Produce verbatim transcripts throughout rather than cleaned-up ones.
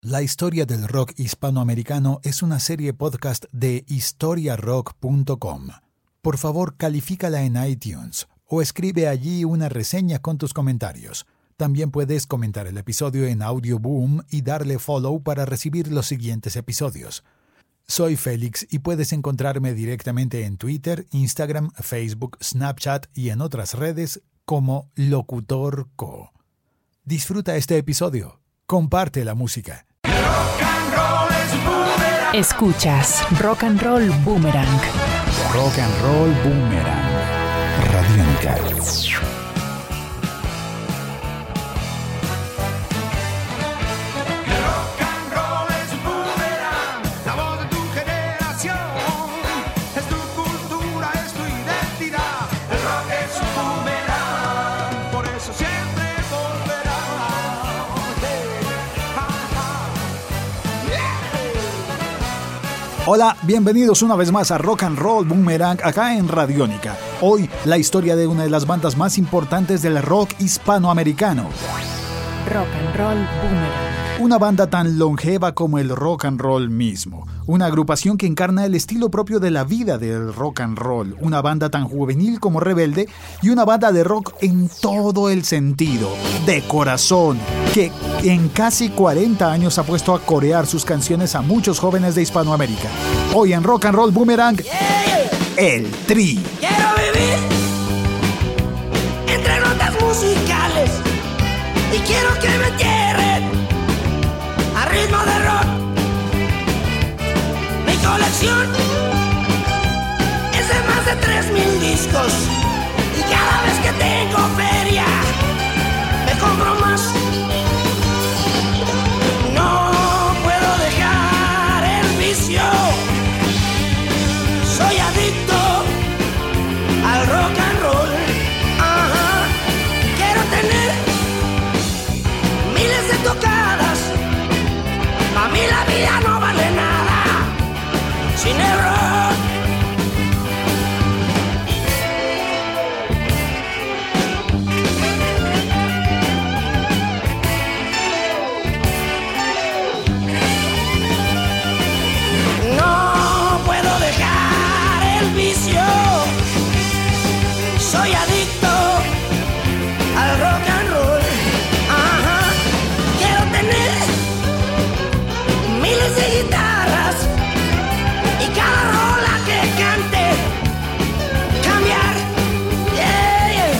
La historia del rock hispanoamericano es una serie podcast de historia rock punto com. Por favor, califícala en iTunes o escribe allí una reseña con tus comentarios. También puedes comentar el episodio en Audioboom y darle follow para recibir los siguientes episodios. Soy Félix y puedes encontrarme directamente en Twitter, Instagram, Facebook, Snapchat y en otras redes como Locutor Co. Disfruta este episodio. Comparte la música. Escuchas Rock and Roll Boomerang. Rock and Roll Boomerang. Radiónica. Hola, bienvenidos una vez más a Rock and Roll Boomerang acá en Radiónica. Hoy la historia de una de las bandas más importantes del rock hispanoamericano. Rock and Roll Boomerang. Una banda tan longeva como el rock and roll mismo. Una agrupación que encarna el estilo propio de la vida del rock and roll. Una banda tan juvenil como rebelde y una banda de rock en todo el sentido, de corazón, que en casi cuarenta años ha puesto a corear sus canciones a muchos jóvenes de Hispanoamérica. Hoy en Rock and Roll Boomerang, el Tri. Quiero vivir entre notas musicales y quiero que me entierren a ritmo de rock. Mi colección es de más de tres mil discos y cada vez que tengo feria me compro más. No puedo dejar el vicio, soy adicto al rock and roll. Ajá. Quiero tener miles de tocadas. A mí la vida no vale nada sin el rock. No puedo dejar el vicio, soy adicto al rock and roll. Ajá. Quiero tener miles de guitarras y cada rola que cante cambiar. Yeah, yeah.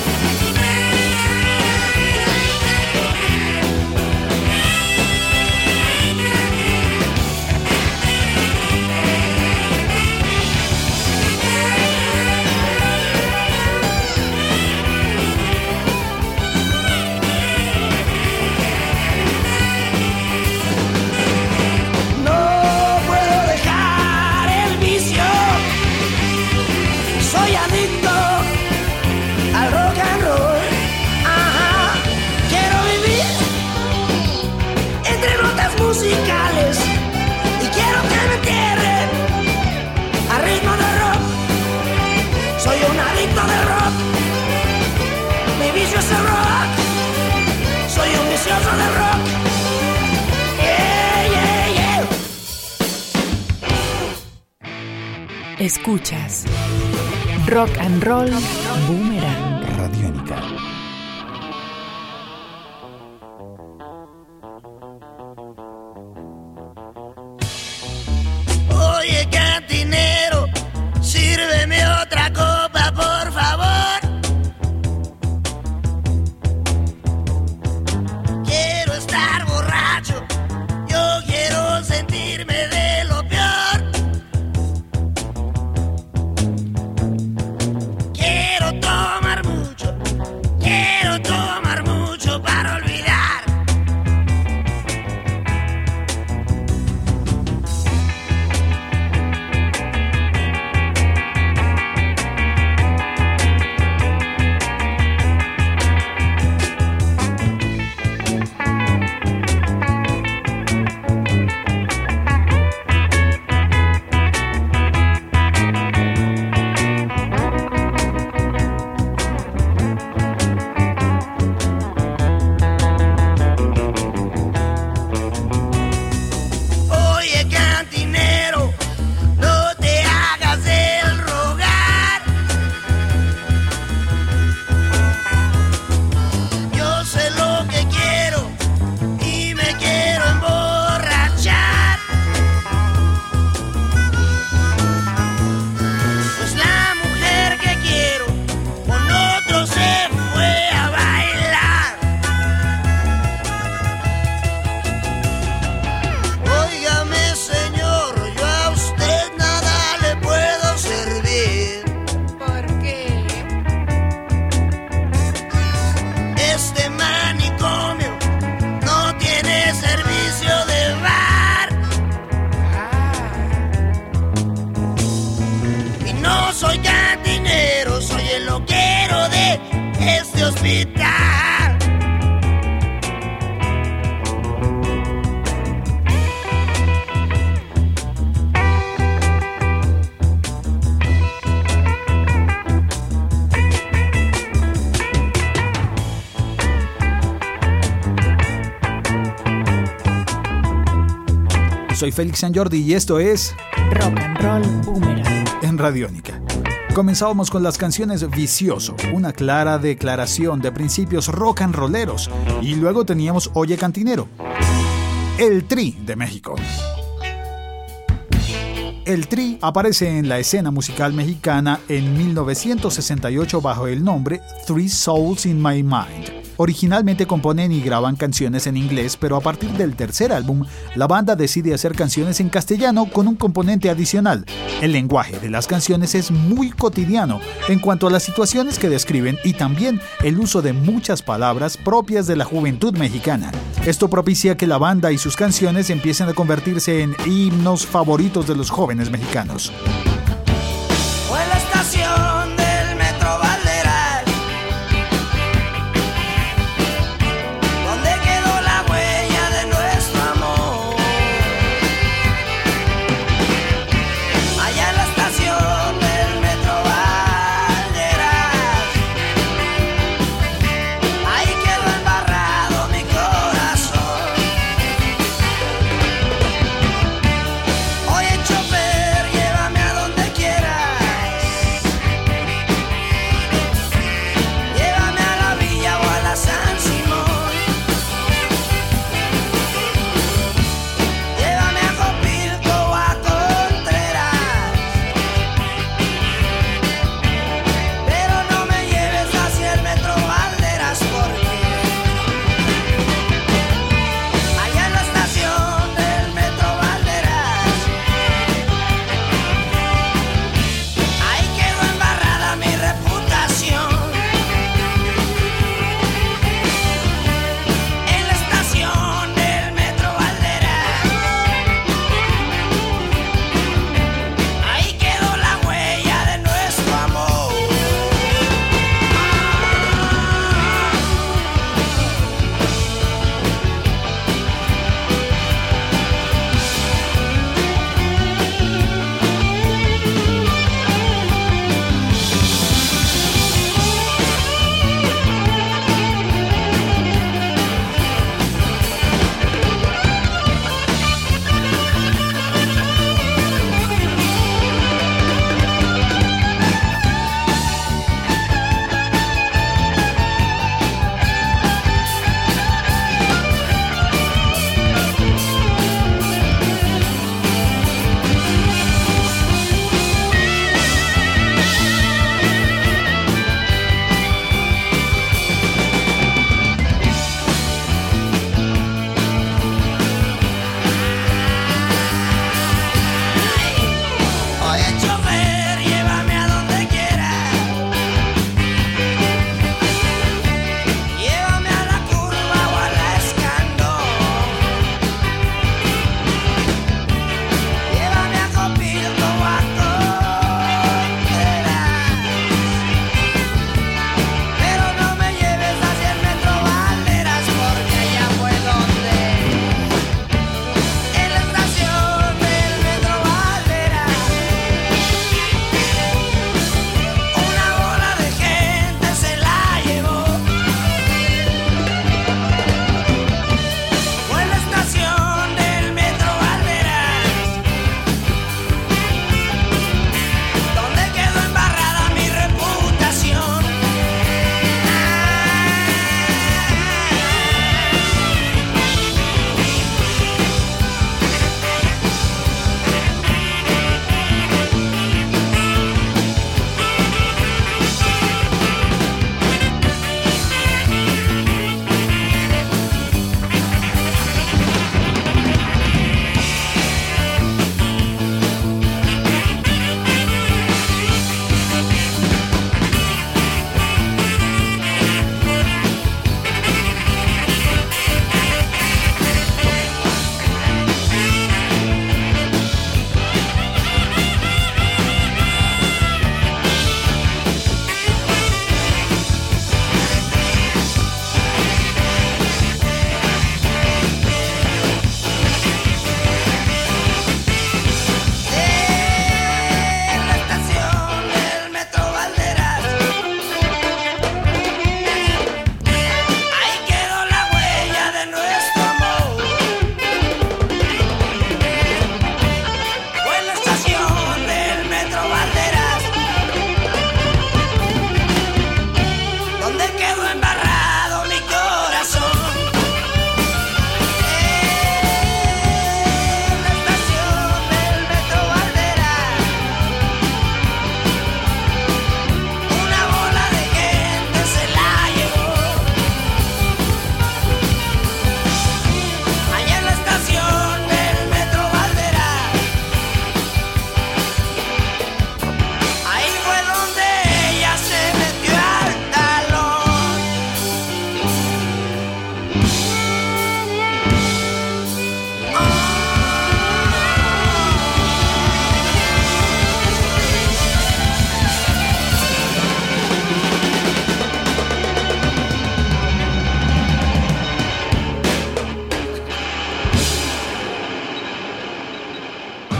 No puedo dejar el vicio, soy adicto al rock and roll. Ajá. Quiero vivir entre notas musicales y quiero que me entierren a ritmo de rock. Soy un adicto del rock, mi vicio es el rock. Soy un vicioso del rock. Yeah, yeah, yeah. Escuchas Rock and Roll Boomerang. Radiónica. Oye, cantinero, sírveme otra copa, por favor. Quiero estar borracho, yo quiero sentirme de lo peor. Quiero tomar Soy Félix San Jordi y esto es Rock and Roll Boomerang en Radiónica. Comenzábamos con las canciones Vicioso, una clara declaración de principios rock and rolleros, y luego teníamos Oye Cantinero, el Tri de México. El Tri aparece en la escena musical mexicana en mil novecientos sesenta y ocho bajo el nombre Three Souls in My Mind. Originalmente componen y graban canciones en inglés, pero a partir del tercer álbum, la banda decide hacer canciones en castellano con un componente adicional. El lenguaje de las canciones es muy cotidiano en cuanto a las situaciones que describen y también el uso de muchas palabras propias de la juventud mexicana. Esto propicia que la banda y sus canciones empiecen a convertirse en himnos favoritos de los jóvenes mexicanos. Fue la estación del Metro Valderas donde quedó la huella de nuestro amor. Allá en la estación del Metro Valderas, ahí quedó embarrado mi corazón. Oye, chofer, llévame a donde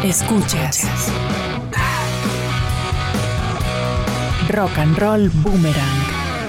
Escuchas Rock and Roll Boomerang.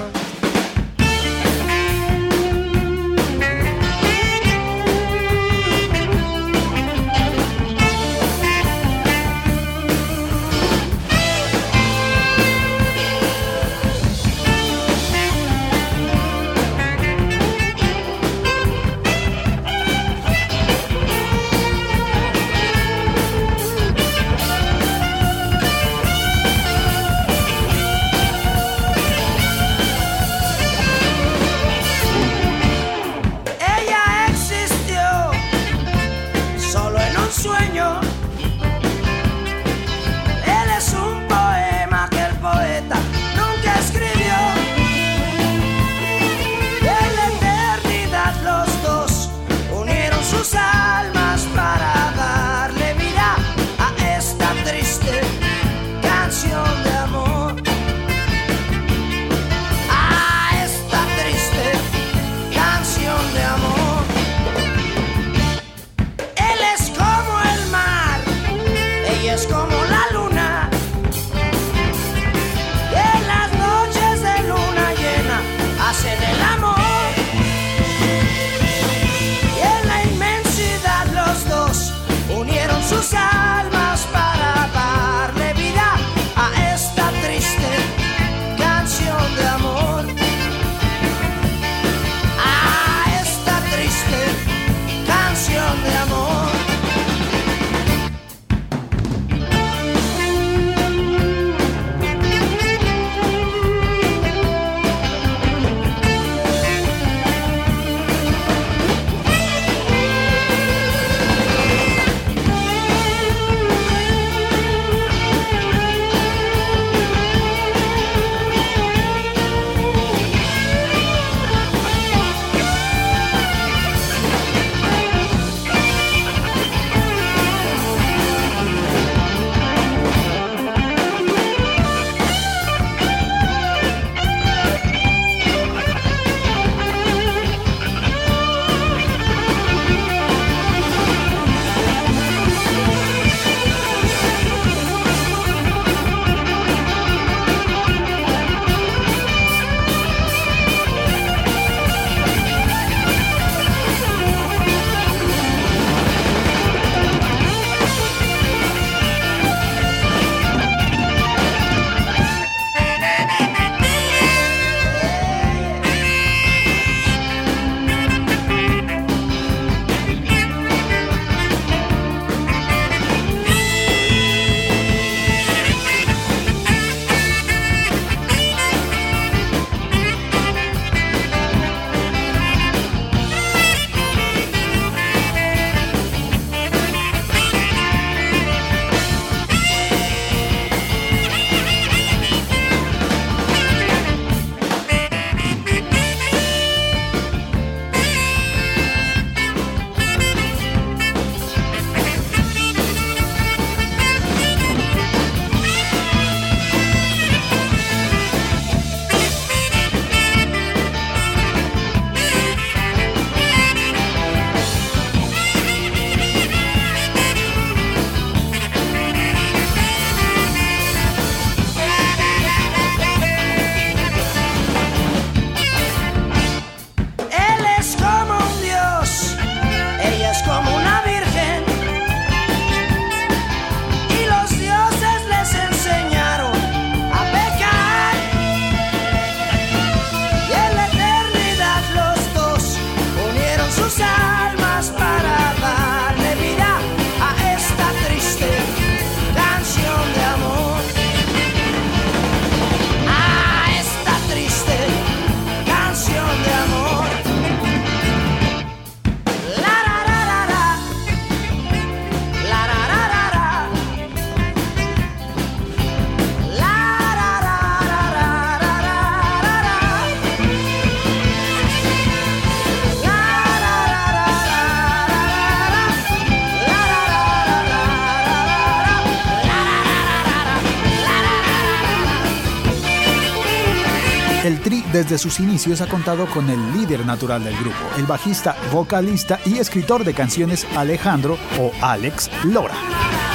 El Tri desde sus inicios ha contado con el líder natural del grupo, el bajista, vocalista y escritor de canciones Alejandro o Alex Lora.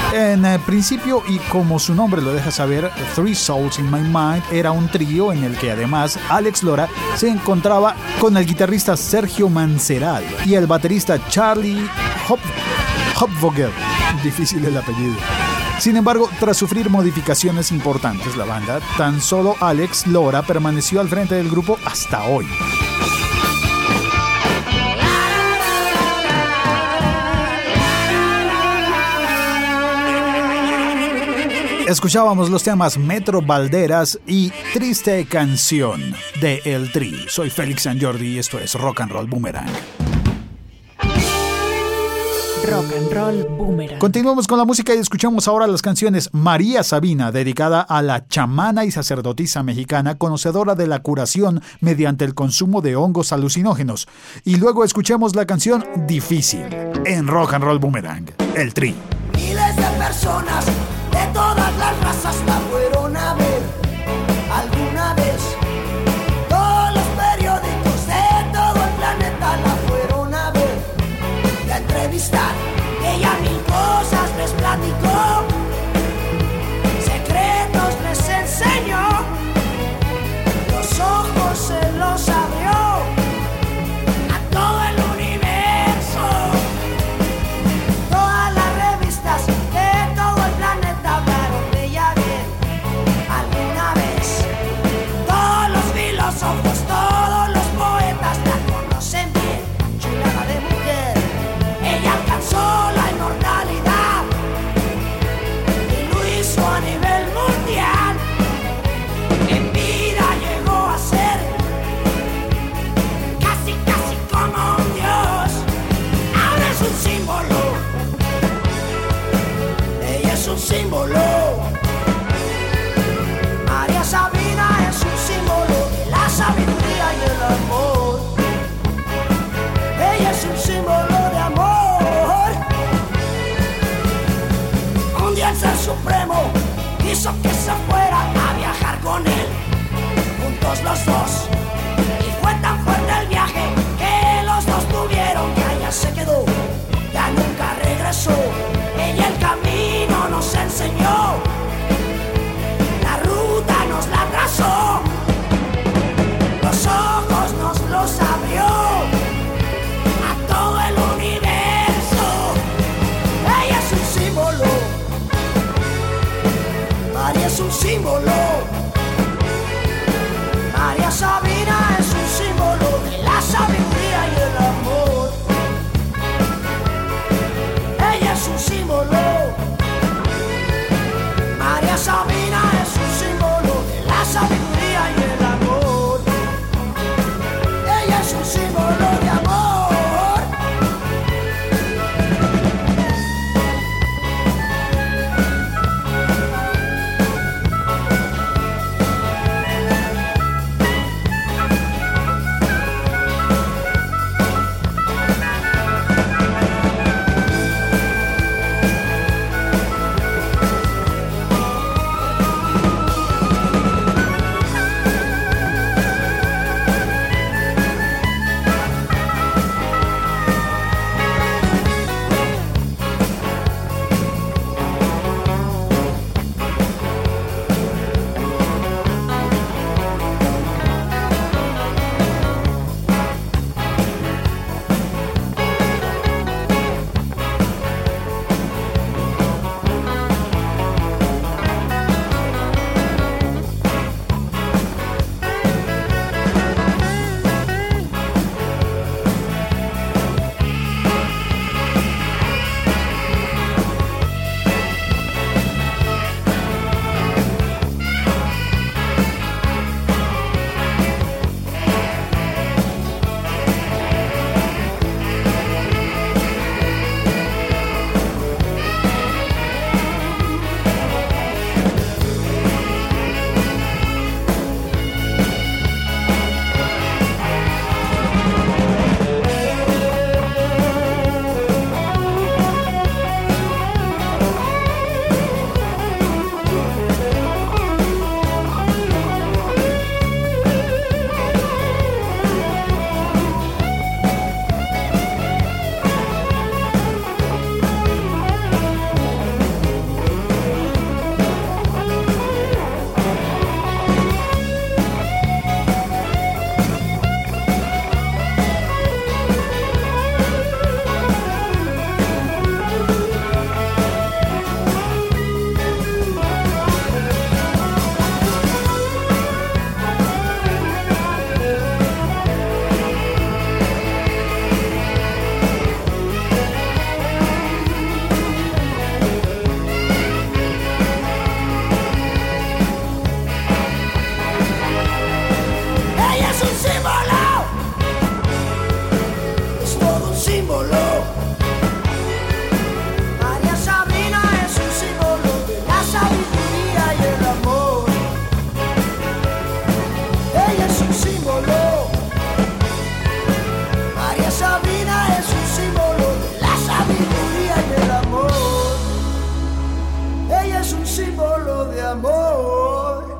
En eh, principio, y como su nombre lo deja saber, Three Souls in My Mind era un trío en el que además Alex Lora se encontraba con el guitarrista Sergio Manceral y el baterista Charlie Hop Hopvogel. Difícil el apellido. Sin embargo, tras sufrir modificaciones importantes, la banda, tan solo Alex Lora permaneció al frente del grupo hasta hoy. Escuchábamos los temas Metro Valderas y Triste Canción de El Tri. Soy Félix San Jordi y esto es Rock and Roll Boomerang. Rock and Roll Boomerang. Continuamos con la música y escuchamos ahora las canciones María Sabina, dedicada a la chamana y sacerdotisa mexicana conocedora de la curación mediante el consumo de hongos alucinógenos. Y luego escuchemos la canción Difícil en Rock and Roll Boomerang, El Tri. Miles de personas de todas las razas la fueron a ver alguna vez. Todos los periódicos de todo el planeta la fueron a ver y a entrevistar. Ella mil cosas les platicó, secretos les enseñó, los ojos se los abrió a todo el universo. Todas las revistas de todo el planeta hablaron de ella bien alguna vez. Todos los filósofos, todos los poetas la conocen bien. Chulada de mujer, ella alcanzó la inmortalidad y lo hizo a nivel mundial. En vida llegó a ser casi, casi como un dios. Ahora es un símbolo, ella es un símbolo. María Sabina es un símbolo de la sabiduría y el amor. Ella es un símbolo de amor. Un día el Ser Supremo quiso que se fuera a viajar con él, juntos los dos. Y fue tan fuerte el viaje que los dos tuvieron que allá se quedó, ya nunca regresó. Ella el camino nos enseñó, la ruta nos la trazó, los ojos nos los abrió a todo el universo. Ella es un símbolo, María es un símbolo. María Sabina es un símbolo de la sabiduría y el amor. Ella es un símbolo. María Sabina es un símbolo de la sabiduría y el amor. Ella es un símbolo de amor.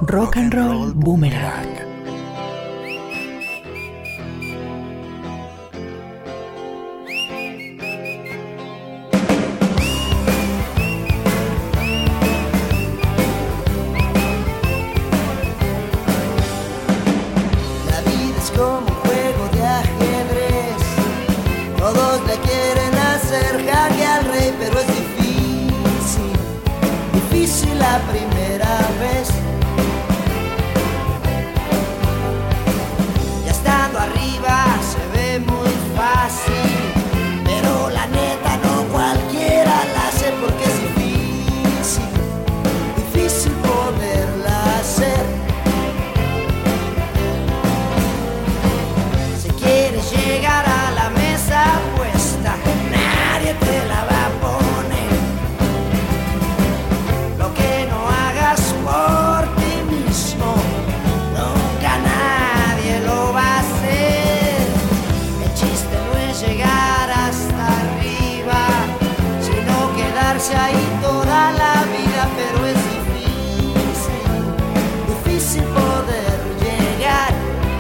Rock and Roll Boomerang. La primera vez, ya estando arriba se ve muy fácil, pero la neta no cualquiera la hace porque es difícil, difícil poderla hacer. Si quieres llegar a la mesa puesta, nadie te la va a poner. Por ti mismo, nunca nadie lo va a hacer. El chiste no es llegar hasta arriba, sino quedarse ahí toda la vida. Pero es difícil, difícil poder llegar.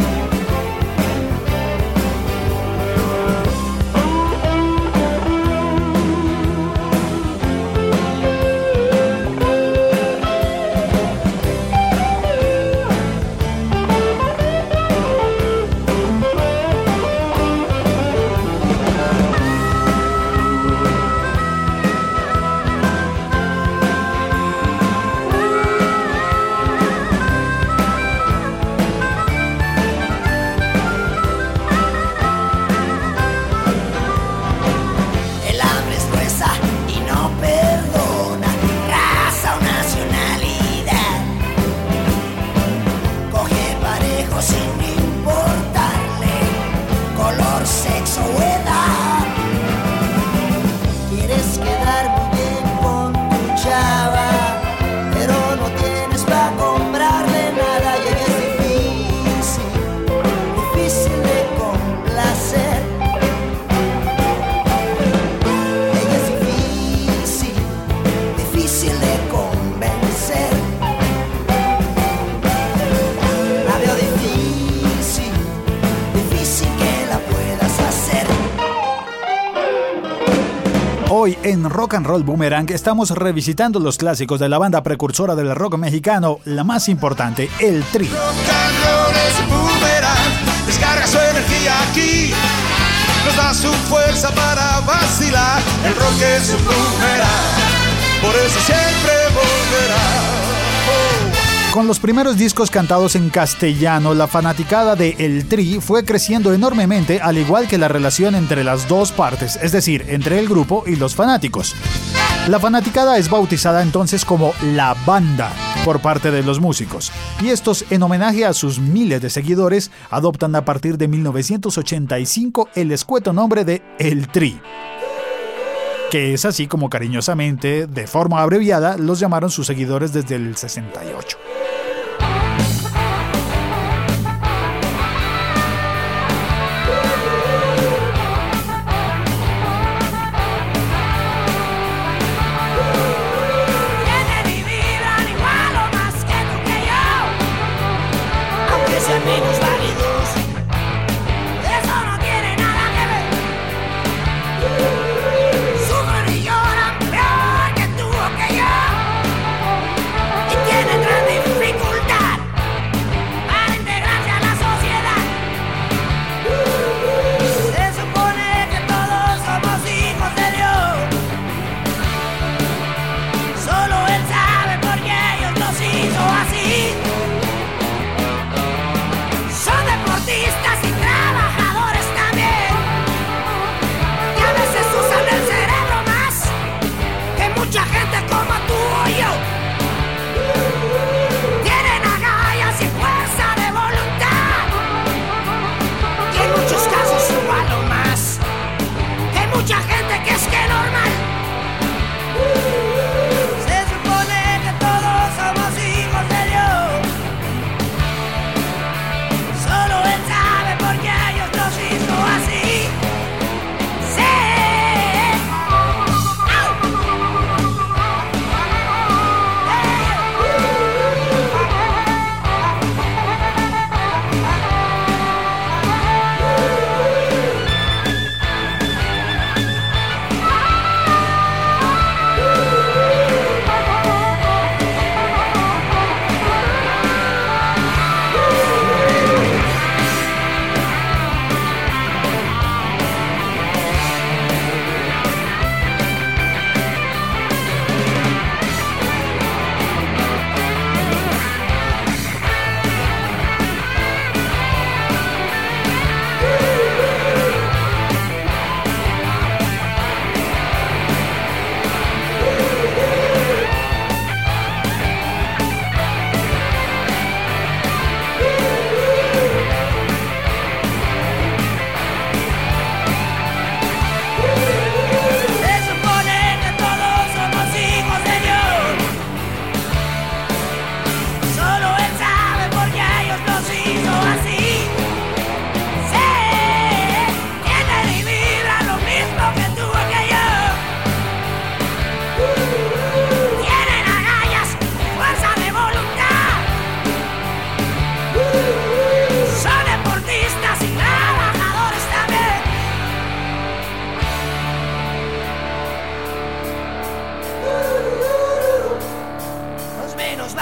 Hoy en Rock and Roll Boomerang estamos revisitando los clásicos de la banda precursora del rock mexicano, la más importante, el Tri. Rock and roll es un boomerang, descarga su energía aquí, nos da su fuerza para vacilar. El rock es un boomerang, por eso siempre volverá. Oh. Con los primeros discos cantados en castellano, la fanaticada de El Tri fue creciendo enormemente, al igual que la relación entre las dos partes, es decir, entre el grupo y los fanáticos. La fanaticada es bautizada entonces como La Banda por parte de los músicos, y estos, en homenaje a sus miles de seguidores, adoptan a partir de mil novecientos ochenta y cinco el escueto nombre de El Tri, que es así como cariñosamente, de forma abreviada, los llamaron sus seguidores desde el sesenta y ocho. Menos válidos, eso no tiene nada que ver. Sufren y lloran peor que tú o que yo, y tienen gran diferencia.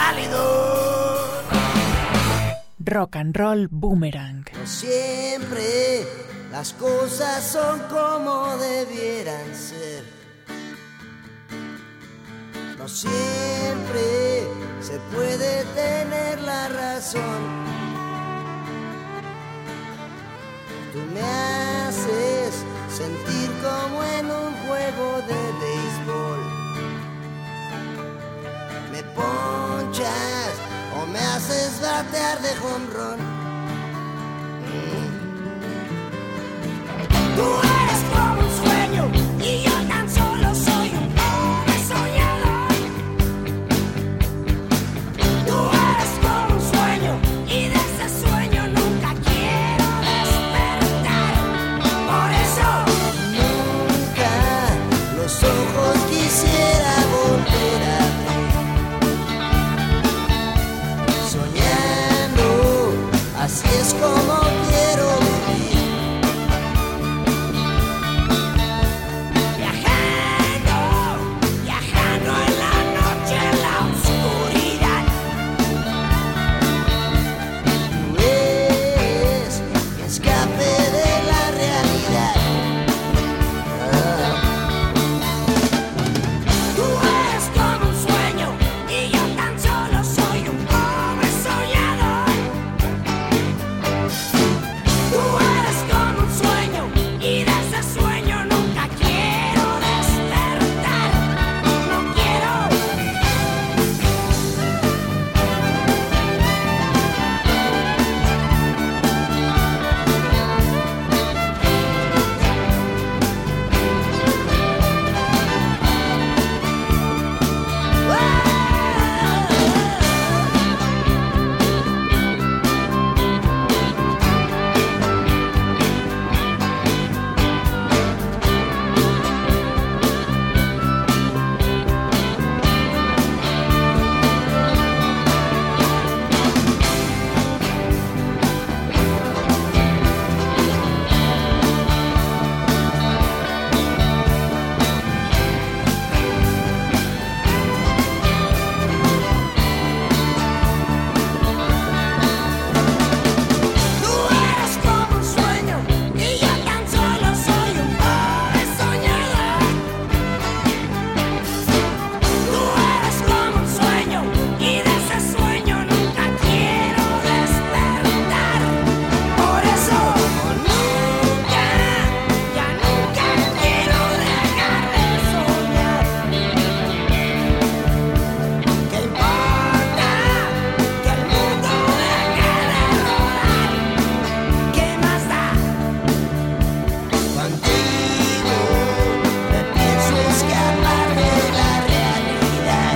minusválidos. Rock and Roll Boomerang. No siempre las cosas son como debieran ser. No siempre se puede tener la razón. Tú me haces sentir como en un juego de béisbol. Me ponchas o me haces batear de home run. Mm. Tú eres como un sueño y yo tan solo soy un pobre soñador. Tú eres como un sueño y de ese sueño nunca quiero despertar. Por eso nunca los ojos quisiera volver a ver. Soñando, así es como quiero vivir. Viajando, viajando en la noche, en la oscuridad. Tú eres mi escape de la realidad. Ah. Tú eres como un sueño y yo tan solo soy un pobre soñador. Tú eres como un sueño y de ese sueño nunca quiero despertar. No quiero. Tú eres como un sueño y yo tan solo soy un pobre soñador. Tú eres como un sueño y de ese sueño nunca quiero despertar. Por eso nunca, ya nunca quiero dejar de soñar. ¿Qué importa que el mundo deje de rodar? ¿Qué más da? Contigo me pienso escapar de la realidad.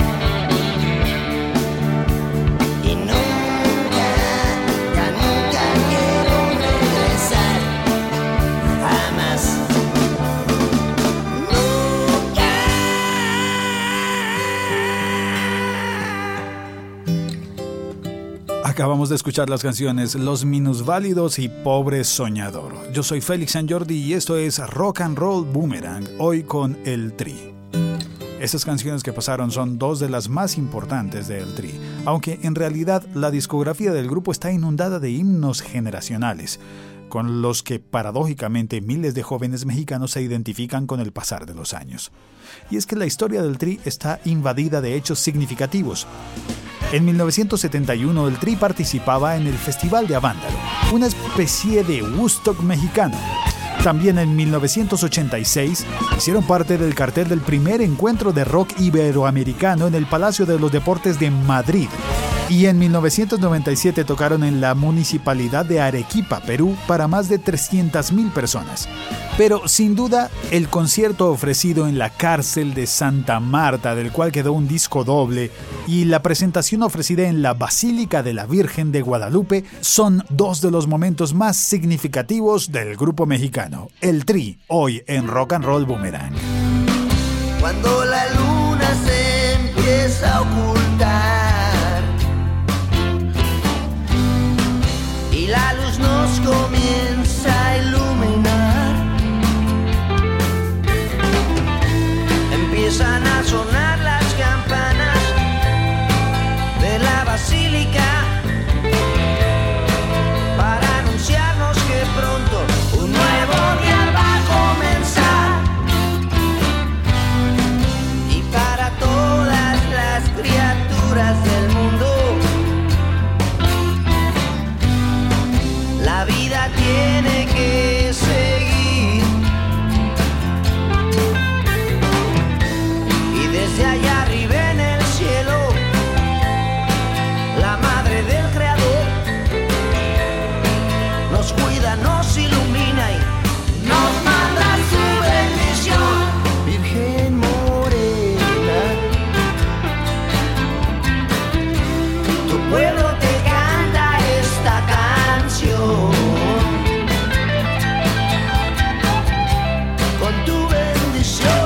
Y nunca, ya nunca quiero regresar. Jamás. Nunca. Acabamos de escuchar las canciones Los Minusválidos y Pobre Soñador. Yo soy Félix San Jordi y esto es Rock and Roll Boomerang, hoy con El Tri. Estas canciones que pasaron son dos de las más importantes de El Tri, aunque en realidad la discografía del grupo está inundada de himnos generacionales, con los que paradójicamente miles de jóvenes mexicanos se identifican con el pasar de los años. Y es que la historia del Tri está invadida de hechos significativos. En mil novecientos setenta y uno el Tri participaba en el Festival de Avándaro, una especie de Woodstock mexicano. También en mil novecientos ochenta y seis hicieron parte del cartel del primer encuentro de rock iberoamericano en el Palacio de los Deportes de Madrid. Y en mil novecientos noventa y siete tocaron en la municipalidad de Arequipa, Perú, para más de trescientas mil personas. Pero sin duda, el concierto ofrecido en la cárcel de Santa Marta, del cual quedó un disco doble, y la presentación ofrecida en la Basílica de la Virgen de Guadalupe son dos de los momentos más significativos del grupo mexicano. El Tri, hoy en Rock and Roll Boomerang. Cuando la luna se empieza a ocultar y la luz nos comienza a iluminar, empiezan a sonar las campanas de la desde allá arriba en el cielo, la madre del creador nos cuida, nos ilumina y nos manda su bendición. Virgen morena, tu pueblo te canta esta canción. Con tu bendición.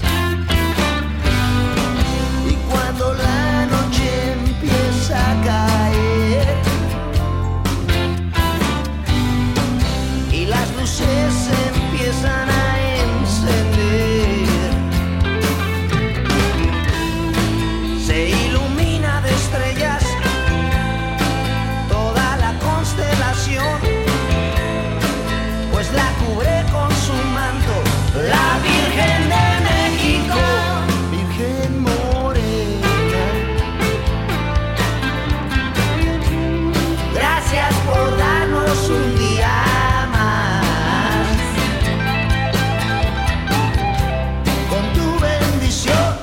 Y cuando la noche empieza a caer y las luces se empiezan a encender, se ilumina de estrellas toda la constelación, pues la cubre con su manto la Virgen de México. Virgen morena, gracias por darnos un día más con tu bendición.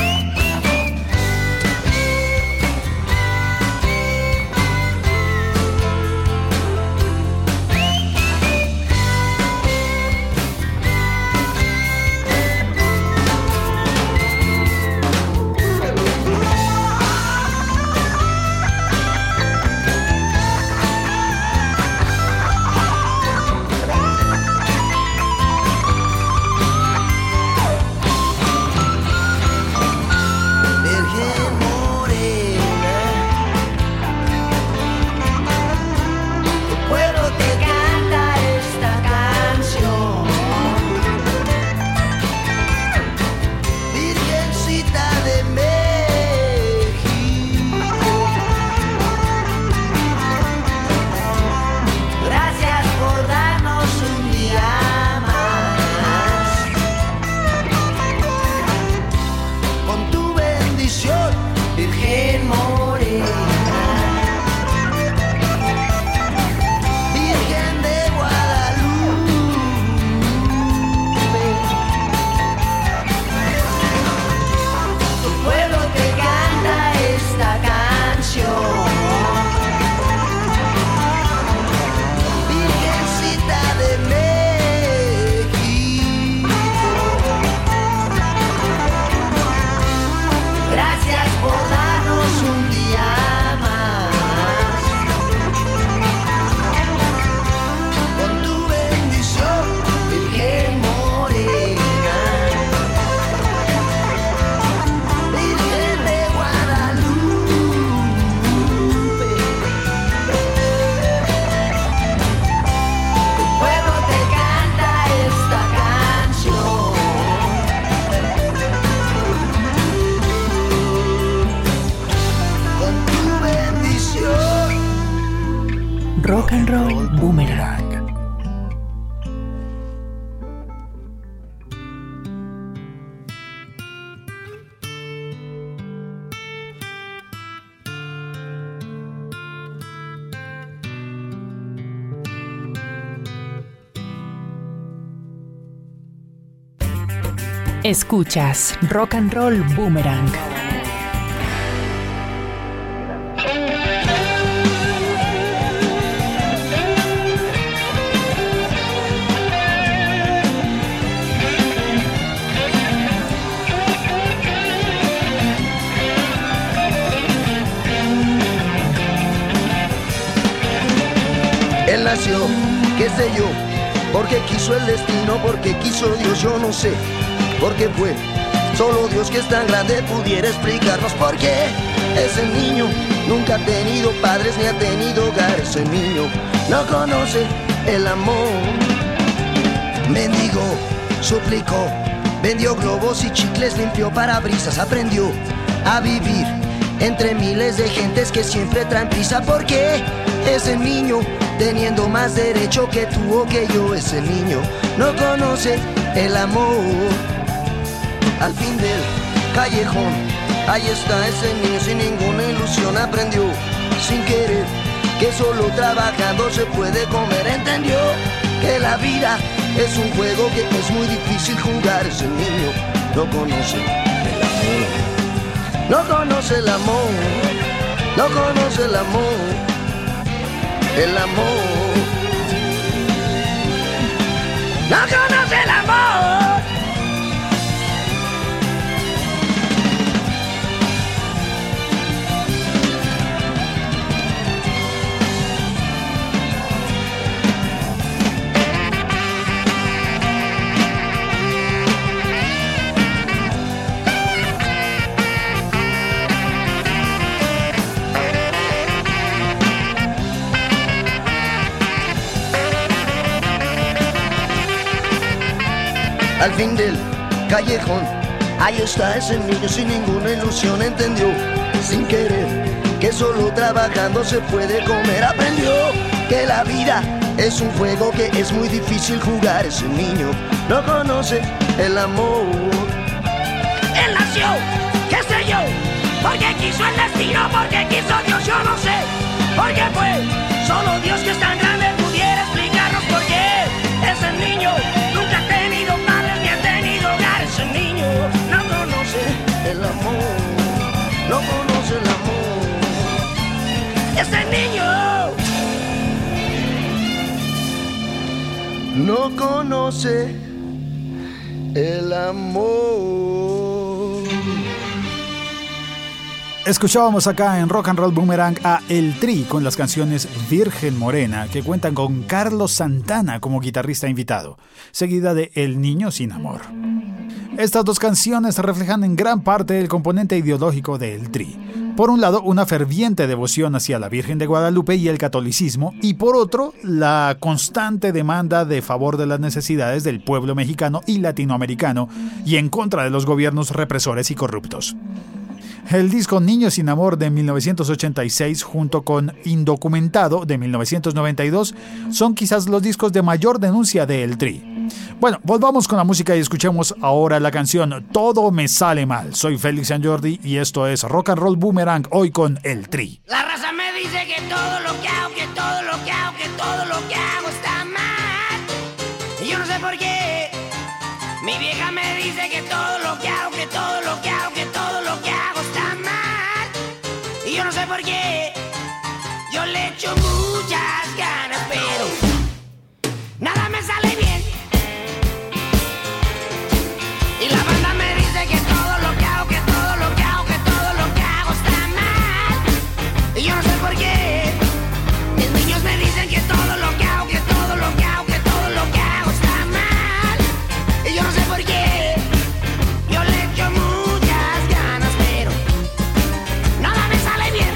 Virgen morena, tu pueblo te canta esta canción. Virgencita de México, gracias por darnos un día más con tu bendición. Virgen morena, Virgen de Guadalupe, tu pueblo te canta esta canción. Virgencita de México, gracias por darnos un día más con tu bendición. Virgen morena, Virgen de Guadalupe, tu pueblo te canta esta canción. Con tu bendición. Rock and Roll Boomerang. Escuchas Rock and Roll Boomerang. Él nació, qué sé yo, porque quiso el destino, porque quiso Dios, yo no sé, porque fue solo Dios que es tan grande pudiera explicarnos por qué. Ese niño nunca ha tenido padres ni ha tenido hogar, ese niño no conoce el amor. Mendigó, suplicó, vendió globos y chicles, limpió parabrisas, aprendió a vivir entre miles de gentes que siempre traen prisa. ¿Por qué? Ese niño, teniendo más derecho que tú o que yo, ese niño no conoce el amor. Al fin del callejón, ahí está ese niño sin ninguna ilusión, aprendió sin querer que solo trabajando se puede comer, entendió que la vida es un juego que es muy difícil jugar. Ese niño no conoce el amor. No conoce el amor, no conoce el amor, el amor. No conoce el amor. Al fin del callejón, ahí está ese niño sin ninguna ilusión. Entendió, sin querer, que solo trabajando se puede comer. Aprendió que la vida es un juego que es muy difícil jugar. Ese niño no conoce el amor. Él nació, qué sé yo, porque quiso el destino, porque quiso Dios, yo no sé. Porque fue solo Dios, que es tan grande, pudiera explicarnos por qué. Ese niño nunca ha tenido padres ni ha tenido hogar. Ese niño no conoce El amor, no conoce el amor. ese niño. No conoce el amor. Escuchábamos acá en Rock and Roll Boomerang a El Tri con las canciones Virgen Morena, que cuentan con Carlos Santana como guitarrista invitado, seguida de El Niño Sin Amor. Estas dos canciones reflejan en gran parte el componente ideológico de El Tri. Por un lado, una ferviente devoción hacia la Virgen de Guadalupe y el catolicismo, y por otro, la constante demanda de favor de las necesidades del pueblo mexicano y latinoamericano y en contra de los gobiernos represores y corruptos. El disco Niño Sin Amor de mil novecientos ochenta y seis junto con Indocumentado de mil novecientos noventa y dos son quizás los discos de mayor denuncia de El Tri. Bueno, volvamos con la música y escuchemos ahora la canción Todo Me Sale Mal. Soy Félix San Jordi y esto es Rock and Roll Boomerang, hoy con El Tri. La raza me dice que todo lo que hago, que todo lo que hago, que todo lo que hago está mal. Y yo no sé por qué. Mi vieja me dice que todo lo que hago, que todo lo que hago, que todo lo que hago está mal. Y yo no sé por qué. Yo le echo muchas ganas, pero nada me sale bien. Y la banda me dice que todo lo que hago, que todo lo que hago, que todo lo que hago está mal. Y yo no sé por qué. Mis niños me dicen que todo lo que hago, que todo lo que hago, que todo lo que hago está mal. Y yo no sé por qué. Yo le echo muchas ganas, pero nada me sale bien.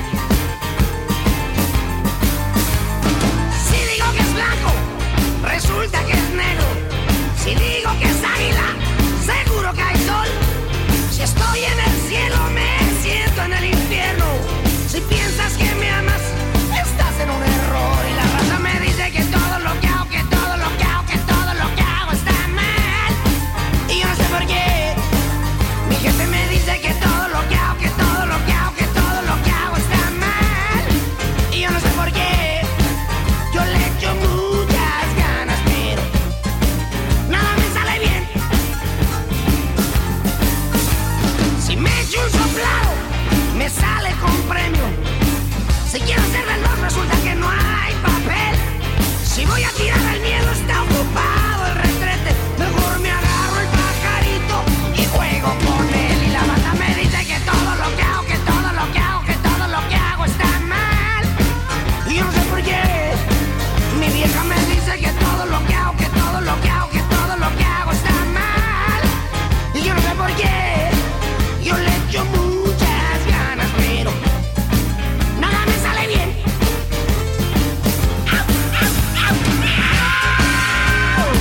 Si digo que es blanco, resulta que es negro. Si digo que es águila, seguro que hay sol. Si estoy en el cielo, me siento en el infierno. Si piensas que me amas, estás en un error. Y la raza me dice que todo lo que hago, que todo lo que hago, que todo lo que hago está mal. Y yo no sé por qué. Mi jefe me dice que todo lo que hago, que todo lo que hago, que todo lo que hago está mal. Y yo no sé por qué. Yo le echo muchas ganas, pero nada me sale bien. Si me echo un soplado, me sale con premio. Si quiero hacer reloj, resulta que no hay papel. Si voy a tirar el miedo, está ocupado el retrete. Mejor me agarro el pajarito y juego con él. Y la banda me dice que todo lo que hago, que todo lo que hago, que todo lo que hago está mal. Y yo no sé por qué. Mi vieja me dice que todo lo que hago, que todo lo que hago, que todo lo que hago está mal. Y yo no sé por qué. Yo le echo muchas ganas, pero nada me sale bien. ¡Au, au, au, au!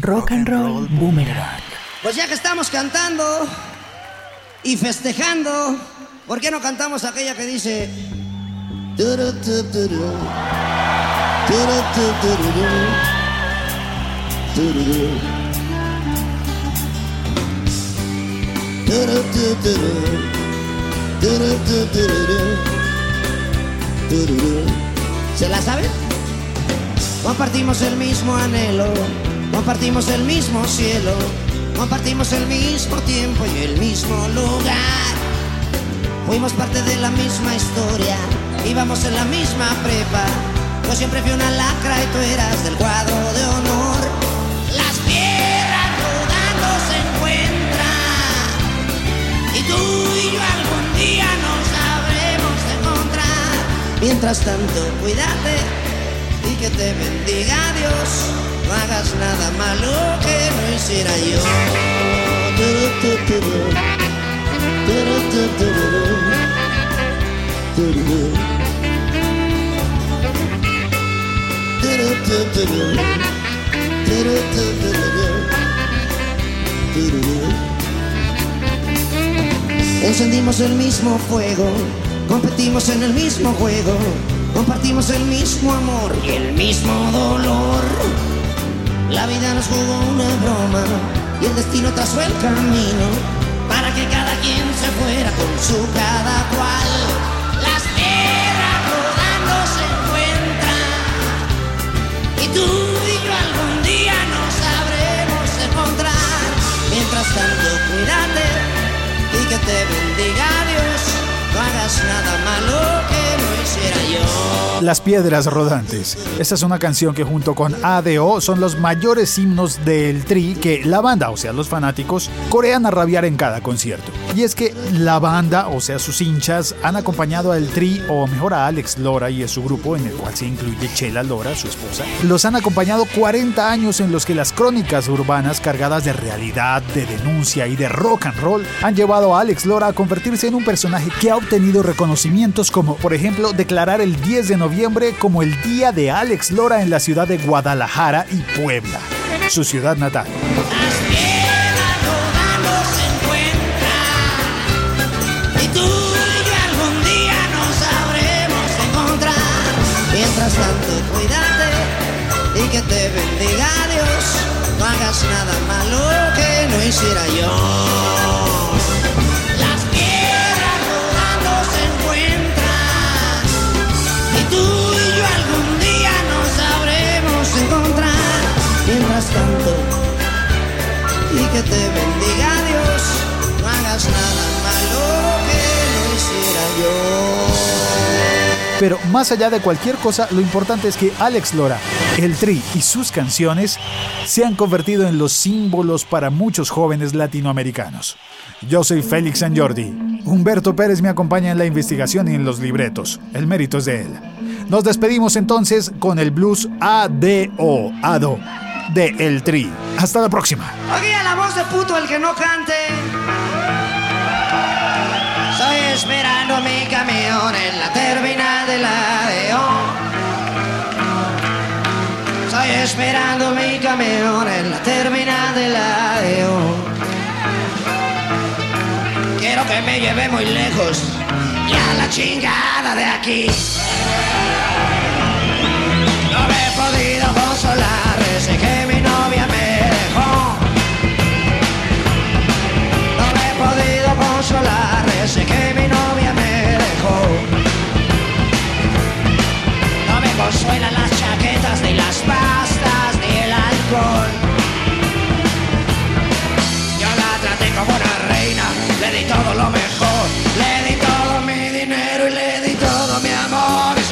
Rock and Roll Boomerang. Pues ya que estamos cantando y festejando, ¿por qué no cantamos aquella que dice? Turu, tu, turu, turu, tu, tururu, tururu, turu, tu, turu, turu, tu, tururu, tururu. ¿Se la sabe? Compartimos el mismo anhelo, compartimos el mismo cielo, compartimos el mismo tiempo y el mismo lugar. Fuimos parte de la misma historia, íbamos en la misma prepa. Yo siempre fui una lacra y tú eras del cuadro de honor. Las piedras rodando se encuentran y tú y yo algún día nos sabremos encontrar. Mientras tanto, cuídate y que te bendiga Dios. No hagas nada malo que no hiciera yo. Encendimos el mismo fuego, competimos en el mismo juego, compartimos el mismo amor y el mismo dolor. La vida nos jugó una broma y el destino trazó el camino para que cada quien se fuera con su cada cual. Las piedras rodando se encuentran y tú y yo algún día nos sabremos encontrar. Mientras tanto, cuídate y que te bendiga Dios. No hagas nada malo que no hiciera yo. Las piedras rodantes. Esta es una canción que junto con A D O son los mayores himnos del Tri que la banda, o sea los fanáticos, corean a rabiar en cada concierto. Y es que la banda, o sea sus hinchas, han acompañado al Tri, o mejor a Alex Lora y a su grupo, en el cual se incluye Chela Lora, su esposa. Los han acompañado cuarenta años en los que las crónicas urbanas cargadas de realidad, de denuncia y de rock and roll han llevado a Alex Lora a convertirse en un personaje que ha obtenido reconocimientos como, por ejemplo, declarar el diez de noviembre como el Día de Alex Lora en la ciudad de Guadalajara y Puebla, su ciudad natal. Las piedras rodando se encuentran y tú y yo algún día nos sabremos encontrar. Mientras tanto, cuídate y que te bendiga Dios. No hagas nada malo que no hiciera yo. Tú y yo algún día nos sabremos encontrar. Mientras tanto, y que te bendiga Dios. No hagas nada malo que no hiciera yo. Pero más allá de cualquier cosa, lo importante es que Alex Lora, el Tri y sus canciones se han convertido en los símbolos para muchos jóvenes latinoamericanos. Yo soy Félix San Jordi. Humberto Pérez me acompaña en la investigación y en los libretos. El mérito es de él. Nos despedimos entonces con el blues A D O, A D O, de El Tri. Hasta la próxima. Oiga la voz de puto el que no cante. Estoy esperando mi camión en la terminal de la A D O. Estoy esperando mi camión en la terminal de la A D O. Quiero que me lleve muy lejos y a la chingada de aquí. No me he podido consolar desde que mi novia me dejó. No me he podido consolar desde que mi novia me dejó. No me consuelan las chaquetas, ni las pastas, ni el alcohol. Yo la traté como una reina, le di todo lo mejor, le di todo mi dinero y le di todo mi amor.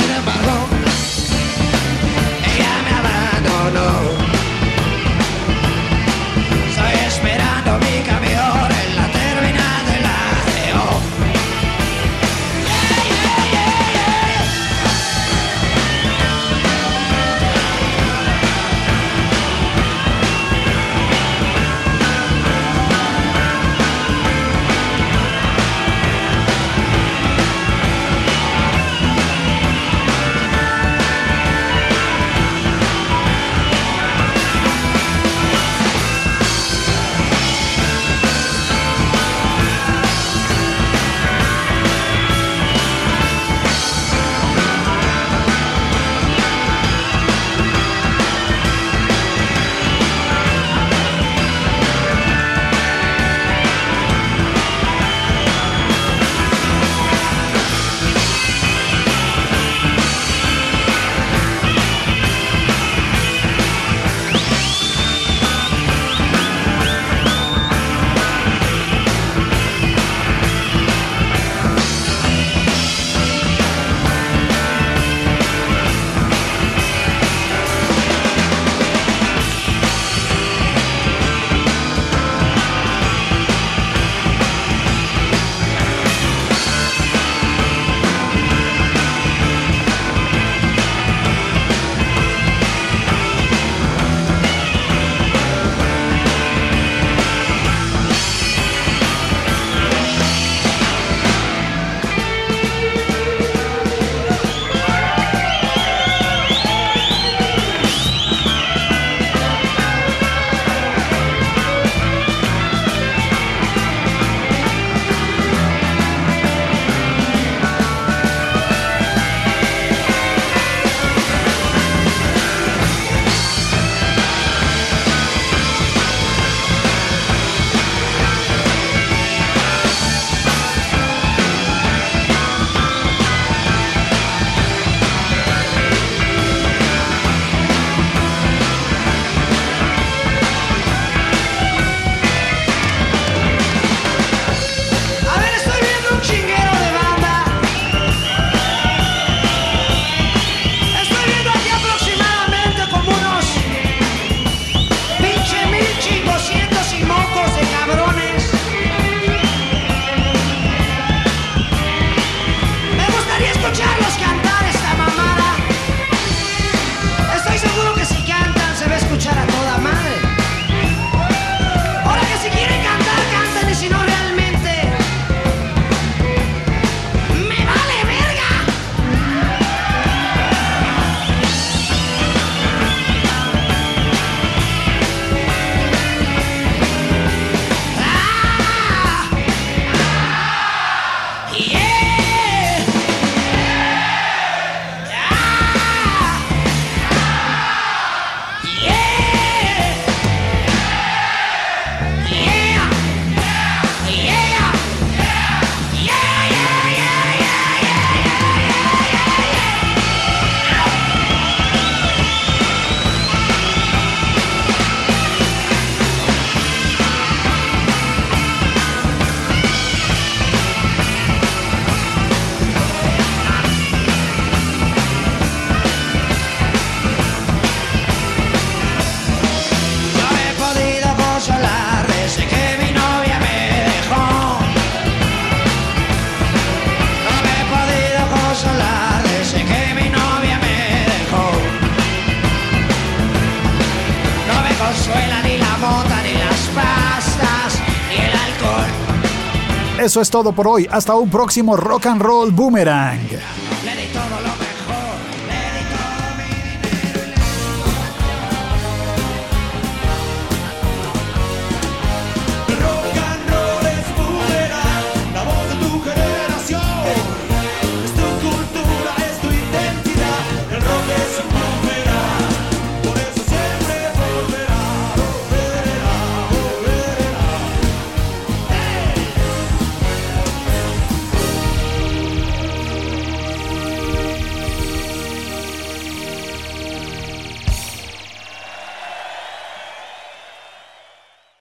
Eso es todo por hoy. Hasta un próximo Rock and Roll Boomerang.